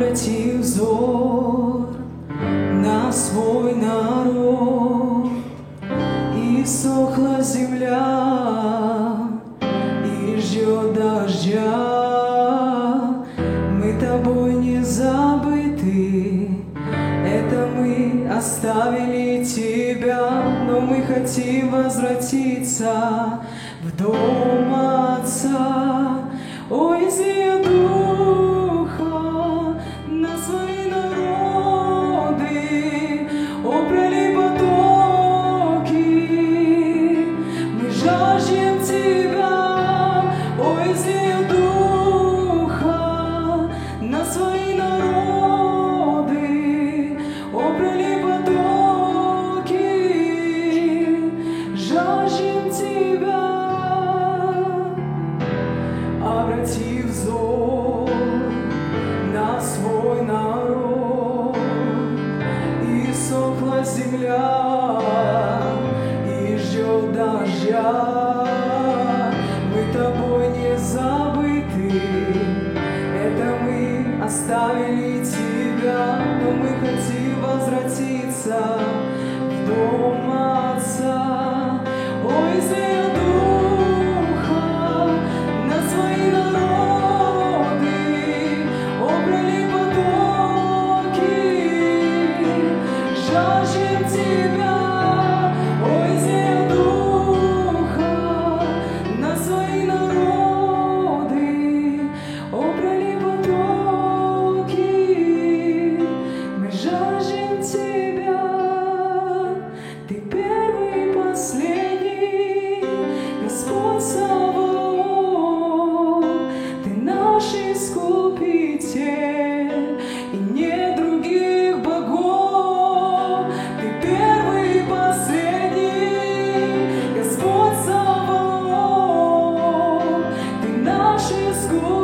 Обрати взор на свой народ, и сохла земля, и ждет дождя. Мы тобой не забыты, это мы оставили тебя, но мы хотим возвратиться в дом Отца. Ой, излия Духа на свои народы, обрали потоки, мы жаждем Тебя. Ой, излия Духа на свои народы, обрали потоки, жаждем Тебя. Обрати взор на свой народ, и сохла земля, и ждет дождя. Мы тобой не забыты, это мы оставили тебя, но мы хотим возвратиться в дом Отца. Ой, излия Духа на свои народы, обрали потоки, жаждем Тебя. Ой, излия Духа на свои народы, обрали потоки, мы жаждем Тебя. Ты первый и последний, Господь Саваоф, Ты наш Искупитель, и нет других богов. Ты первый и последний, Господь Саваоф, Ты наш Искупитель.